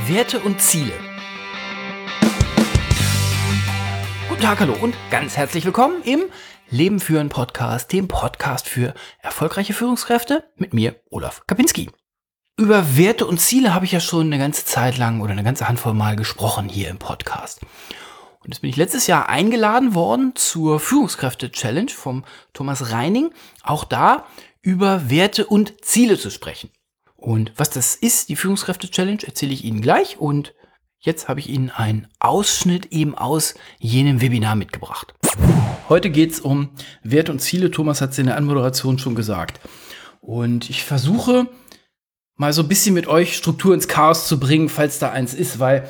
Werte und Ziele. Guten Tag, hallo und ganz herzlich willkommen im Leben führen Podcast, dem Podcast für erfolgreiche Führungskräfte mit mir, Olaf Kapinski. Über Werte und Ziele habe ich ja schon eine ganze Zeit lang oder eine ganze Handvoll Mal gesprochen hier im Podcast. Und jetzt bin ich letztes Jahr eingeladen worden zur Führungskräfte-Challenge vom Thomas Reining, auch da über Werte und Ziele zu sprechen. Und was das ist, die Führungskräfte-Challenge, erzähle ich Ihnen gleich. Und jetzt habe ich Ihnen einen Ausschnitt eben aus jenem Webinar mitgebracht. Heute geht es um Werte und Ziele. Thomas hat es in der Anmoderation schon gesagt. Und ich versuche mal so ein bisschen mit euch Struktur ins Chaos zu bringen, falls da eins ist, weil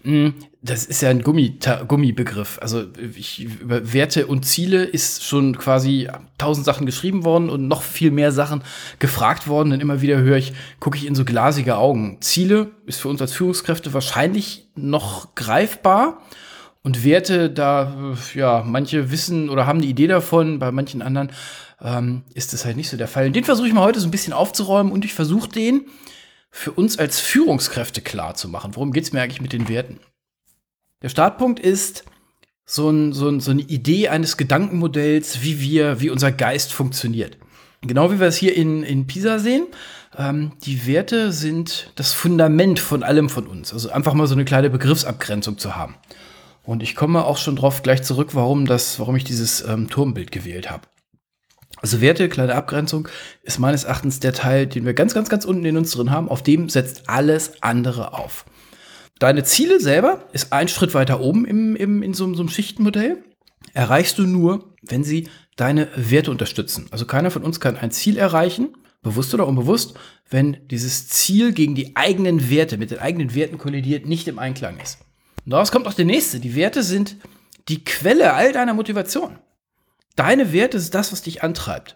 das ist ja ein Gummibegriff. Also über Werte und Ziele ist schon quasi 1000 Sachen geschrieben worden und noch viel mehr Sachen gefragt worden. Und immer wieder gucke ich in so glasige Augen. Ziele ist für uns als Führungskräfte wahrscheinlich noch greifbar. Und Werte, da, ja, manche wissen oder haben eine Idee davon, bei manchen anderen ist das halt nicht so der Fall. Und den versuche ich mal heute so ein bisschen aufzuräumen und ich versuche den für uns als Führungskräfte klar zu machen. Worum geht es mir eigentlich mit den Werten? Der Startpunkt ist so eine Idee eines Gedankenmodells, wie unser Geist funktioniert. Genau wie wir es hier in Pisa sehen. Die Werte sind das Fundament von allem von uns. Also einfach mal so eine kleine Begriffsabgrenzung zu haben. Und ich komme auch schon drauf gleich zurück, warum ich dieses Turmbild gewählt habe. Also Werte, kleine Abgrenzung, ist meines Erachtens der Teil, den wir ganz, ganz, ganz unten in uns drin haben. Auf dem setzt alles andere auf. Deine Ziele selber ist ein Schritt weiter oben in so einem Schichtenmodell. Erreichst du nur, wenn sie deine Werte unterstützen. Also keiner von uns kann ein Ziel erreichen, bewusst oder unbewusst, wenn dieses Ziel gegen die eigenen Werte, mit den eigenen Werten kollidiert, nicht im Einklang ist. Und daraus kommt auch der nächste. Die Werte sind die Quelle all deiner Motivation. Deine Werte ist das, was dich antreibt.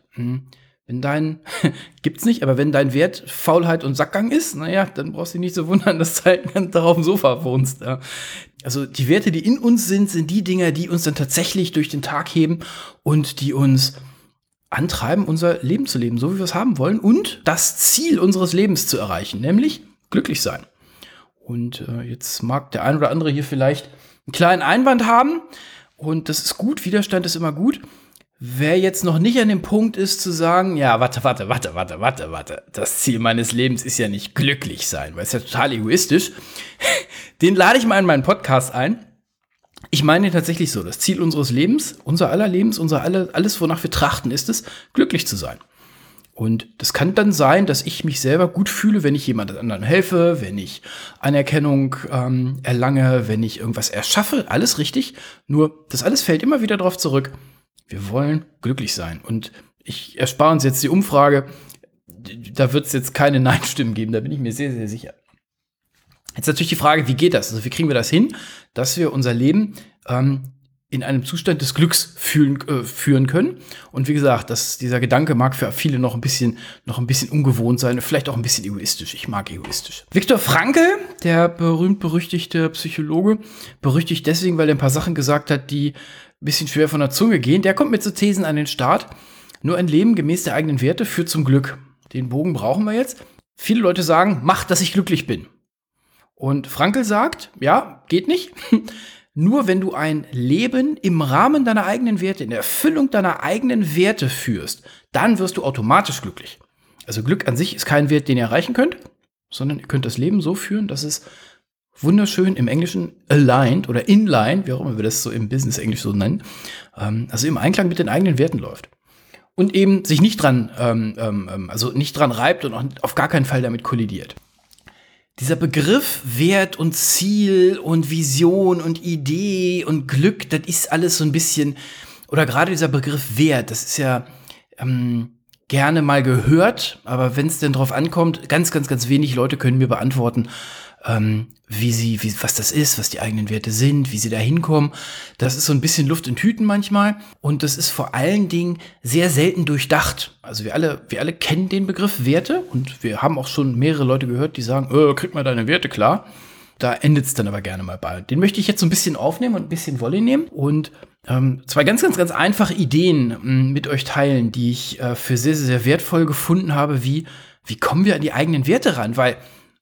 Gibt's nicht, aber wenn dein Wert Faulheit und Sackgang ist, naja, dann brauchst du dich nicht so wundern, dass du halt ganz auf dem Sofa wohnst. Ja. Also die Werte, die in uns sind die Dinger, die uns dann tatsächlich durch den Tag heben und die uns antreiben, unser Leben zu leben, so wie wir es haben wollen und das Ziel unseres Lebens zu erreichen, nämlich glücklich sein. Und jetzt mag der ein oder andere hier vielleicht einen kleinen Einwand haben und das ist gut, Widerstand ist immer gut. Wer jetzt noch nicht an dem Punkt ist zu sagen, ja, warte, das Ziel meines Lebens ist ja nicht glücklich sein, weil es ja total egoistisch, den lade ich mal in meinen Podcast ein. Ich meine tatsächlich so, das Ziel unseres Lebens, unser aller Lebens, alles, wonach wir trachten, ist es, glücklich zu sein. Und das kann dann sein, dass ich mich selber gut fühle, wenn ich jemand anderen helfe, wenn ich Anerkennung erlange, wenn ich irgendwas erschaffe, alles richtig. Nur das alles fällt immer wieder darauf zurück. Wir wollen glücklich sein. Und ich erspare uns jetzt die Umfrage. Da wird es jetzt keine Nein-Stimmen geben, da bin ich mir sehr, sehr sicher. Jetzt natürlich die Frage, wie geht das? Also wie kriegen wir das hin, dass wir unser Leben in einem Zustand des Glücks führen können? Und wie gesagt, dieser Gedanke mag für viele noch ein bisschen ungewohnt sein, vielleicht auch ein bisschen egoistisch. Ich mag egoistisch. Viktor Frankl, der berühmt-berüchtigte Psychologe, berüchtigt deswegen, weil er ein paar Sachen gesagt hat, die ein bisschen schwer von der Zunge gehen. Der kommt mit so Thesen an den Start. Nur ein Leben gemäß der eigenen Werte führt zum Glück. Den Bogen brauchen wir jetzt. Viele Leute sagen, mach, dass ich glücklich bin. Und Frankl sagt, ja, geht nicht. Nur wenn du ein Leben im Rahmen deiner eigenen Werte, in der Erfüllung deiner eigenen Werte führst, dann wirst du automatisch glücklich. Also Glück an sich ist kein Wert, den ihr erreichen könnt, sondern ihr könnt das Leben so führen, dass es wunderschön im Englischen aligned oder inline, wie auch immer wir das so im Business-Englisch so nennen, also im Einklang mit den eigenen Werten läuft. Und eben sich nicht dran reibt und auch auf gar keinen Fall damit kollidiert. Dieser Begriff Wert und Ziel und Vision und Idee und Glück, das ist alles so ein bisschen, oder gerade dieser Begriff Wert, das ist ja gerne mal gehört, aber wenn es denn drauf ankommt, ganz, ganz, ganz wenig Leute können mir beantworten, was das ist, was die eigenen Werte sind, wie sie da hinkommen. Das ist so ein bisschen Luft in Tüten manchmal und das ist vor allen Dingen sehr selten durchdacht. Also wir alle kennen den Begriff Werte und wir haben auch schon mehrere Leute gehört, die sagen, krieg mal deine Werte klar. Da endet es dann aber gerne mal bei. Den möchte ich jetzt so ein bisschen aufnehmen und ein bisschen Wolle nehmen und zwei ganz, ganz, ganz einfache Ideen mit euch teilen, die ich für sehr, sehr wertvoll gefunden habe, wie kommen wir an die eigenen Werte ran, weil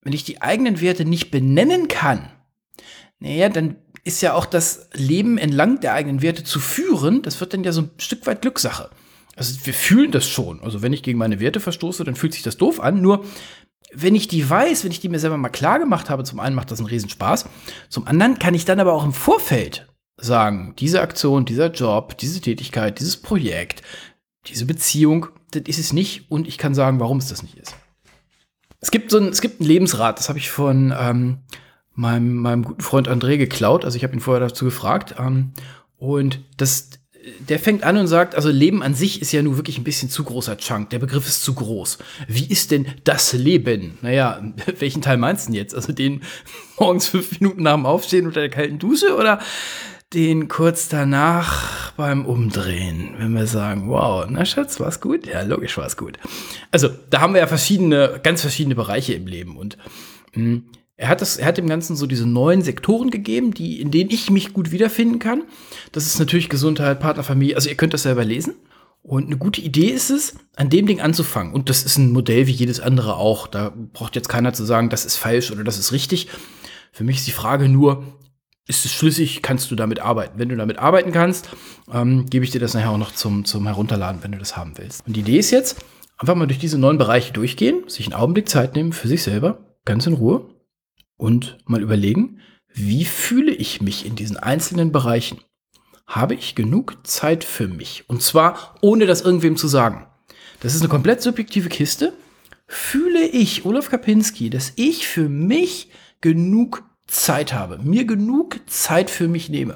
wenn ich die eigenen Werte nicht benennen kann, naja, dann ist ja auch das Leben entlang der eigenen Werte zu führen, das wird dann ja so ein Stück weit Glückssache. Also wir fühlen das schon. Also wenn ich gegen meine Werte verstoße, dann fühlt sich das doof an. Nur wenn ich die weiß, wenn ich die mir selber mal klar gemacht habe, zum einen macht das einen Riesenspaß, zum anderen kann ich dann aber auch im Vorfeld sagen, diese Aktion, dieser Job, diese Tätigkeit, dieses Projekt, diese Beziehung, das ist es nicht und ich kann sagen, warum es das nicht ist. Es gibt einen Lebensrat, das habe ich von meinem guten Freund André geklaut, also ich habe ihn vorher dazu gefragt und der fängt an und sagt, also Leben an sich ist ja nur wirklich ein bisschen zu großer Chunk. Der Begriff ist zu groß. Wie ist denn das Leben? Naja, welchen Teil meinst du denn jetzt? Also den morgens 5 Minuten nach dem Aufstehen unter der kalten Dusche oder den kurz danach beim Umdrehen? Wenn wir sagen, wow, na Schatz, war's gut? Ja, logisch war's gut. Also da haben wir ja ganz verschiedene Bereiche im Leben und er hat dem Ganzen so diese 9 Sektoren gegeben, in denen ich mich gut wiederfinden kann. Das ist natürlich Gesundheit, Partner, Familie. Also ihr könnt das selber lesen. Und eine gute Idee ist es, an dem Ding anzufangen. Und das ist ein Modell wie jedes andere auch. Da braucht jetzt keiner zu sagen, das ist falsch oder das ist richtig. Für mich ist die Frage nur, ist es schlüssig, kannst du damit arbeiten? Wenn du damit arbeiten kannst, gebe ich dir das nachher auch noch zum Herunterladen, wenn du das haben willst. Und die Idee ist jetzt, einfach mal durch diese 9 Bereiche durchgehen, sich einen Augenblick Zeit nehmen für sich selber, ganz in Ruhe. Und mal überlegen, wie fühle ich mich in diesen einzelnen Bereichen? Habe ich genug Zeit für mich? Und zwar, ohne das irgendwem zu sagen. Das ist eine komplett subjektive Kiste. Fühle ich, Olaf Kapinski, dass ich für mich genug Zeit habe? Mir genug Zeit für mich nehme?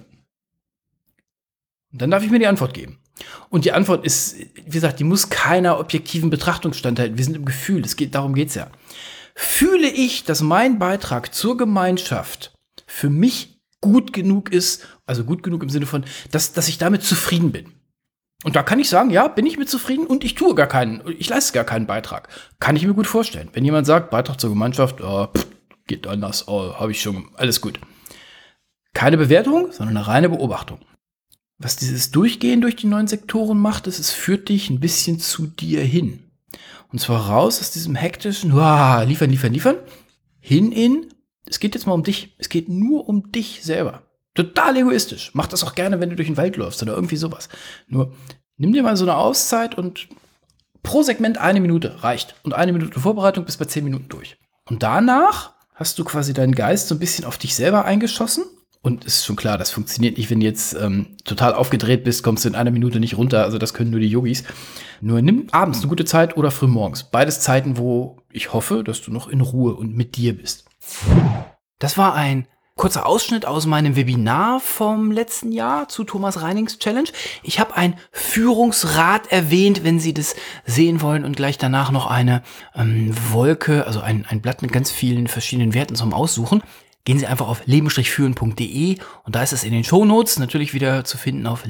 Und dann darf ich mir die Antwort geben. Und die Antwort ist, wie gesagt, die muss keiner objektiven Betrachtung standhalten. Wir sind im Gefühl, darum geht's ja. Fühle ich, dass mein Beitrag zur Gemeinschaft für mich gut genug ist, also gut genug im Sinne von, dass ich damit zufrieden bin. Und da kann ich sagen, ja, bin ich mit zufrieden und ich leiste gar keinen Beitrag. Kann ich mir gut vorstellen. Wenn jemand sagt, Beitrag zur Gemeinschaft, geht anders, habe ich schon, alles gut. Keine Bewertung, sondern eine reine Beobachtung. Was dieses Durchgehen durch die 9 Sektoren macht, es führt dich ein bisschen zu dir hin. Und zwar raus aus diesem hektischen, liefern, hin in, es geht jetzt mal um dich. Es geht nur um dich selber. Total egoistisch. Mach das auch gerne, wenn du durch den Wald läufst oder irgendwie sowas. Nur nimm dir mal so eine Auszeit und pro Segment 1 Minute reicht. Und 1 Minute Vorbereitung bis bei 10 Minuten durch. Und danach hast du quasi deinen Geist so ein bisschen auf dich selber eingeschossen. Und es ist schon klar, das funktioniert nicht, wenn du jetzt total aufgedreht bist, kommst du in 1 Minute nicht runter. Also das können nur die Yogis. Nur nimm abends eine gute Zeit oder frühmorgens. Beides Zeiten, wo ich hoffe, dass du noch in Ruhe und mit dir bist. Das war ein kurzer Ausschnitt aus meinem Webinar vom letzten Jahr zu Thomas Reinings Challenge. Ich habe ein Führungsrad erwähnt, wenn Sie das sehen wollen und gleich danach noch eine Wolke, also ein Blatt mit ganz vielen verschiedenen Werten zum Aussuchen. Gehen Sie einfach auf leben-führen.de und da ist es in den Shownotes natürlich wieder zu finden auf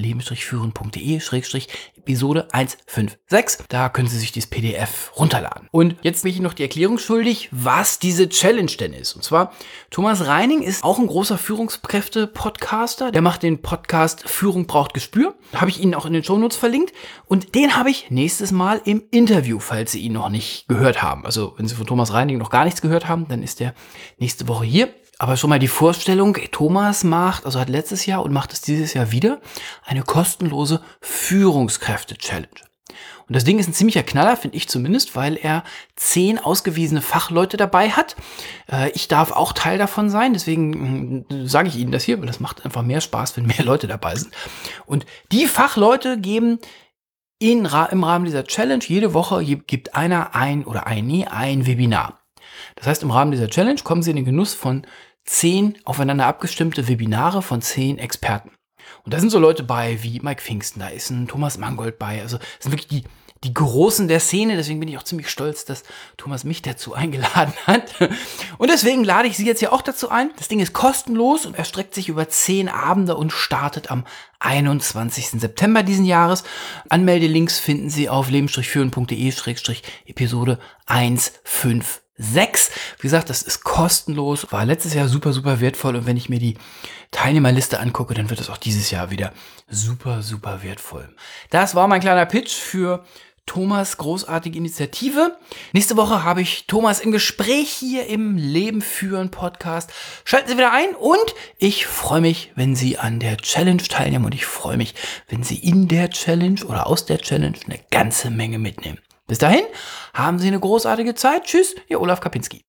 leben-führen.de/Episode 156. Da können Sie sich dieses PDF runterladen. Und jetzt bin ich noch die Erklärung schuldig, was diese Challenge denn ist. Und zwar, Thomas Reining ist auch ein großer Führungskräfte-Podcaster. Der macht den Podcast Führung braucht Gespür. Habe ich Ihnen auch in den Shownotes verlinkt. Und den habe ich nächstes Mal im Interview, falls Sie ihn noch nicht gehört haben. Also wenn Sie von Thomas Reining noch gar nichts gehört haben, dann ist der nächste Woche hier. Aber schon mal die Vorstellung, Thomas hat letztes Jahr und macht es dieses Jahr wieder, eine kostenlose Führungskräfte-Challenge. Und das Ding ist ein ziemlicher Knaller, finde ich zumindest, weil er 10 ausgewiesene Fachleute dabei hat. Ich darf auch Teil davon sein, deswegen sage ich Ihnen das hier, weil das macht einfach mehr Spaß, wenn mehr Leute dabei sind. Und die Fachleute geben im Rahmen dieser Challenge, jede Woche gibt einer ein Webinar. Das heißt, im Rahmen dieser Challenge kommen Sie in den Genuss von 10 aufeinander abgestimmte Webinare von 10 Experten. Und da sind so Leute bei wie Mike Pfingsten, da ist ein Thomas Mangold bei. Also das sind wirklich die Großen der Szene. Deswegen bin ich auch ziemlich stolz, dass Thomas mich dazu eingeladen hat. Und deswegen lade ich Sie jetzt ja auch dazu ein. Das Ding ist kostenlos und erstreckt sich über 10 Abende und startet am 21. September diesen Jahres. Anmeldelinks finden Sie auf leben-führen.de/Episode 156. Wie gesagt, das ist kostenlos, war letztes Jahr super, super wertvoll und wenn ich mir die Teilnehmerliste angucke, dann wird es auch dieses Jahr wieder super, super wertvoll. Das war mein kleiner Pitch für Thomas' großartige Initiative. Nächste Woche habe ich Thomas im Gespräch hier im Leben führen Podcast. Schalten Sie wieder ein und ich freue mich, wenn Sie an der Challenge teilnehmen und ich freue mich, wenn Sie in der Challenge oder aus der Challenge eine ganze Menge mitnehmen. Bis dahin, haben Sie eine großartige Zeit. Tschüss, Ihr Olaf Kapinski.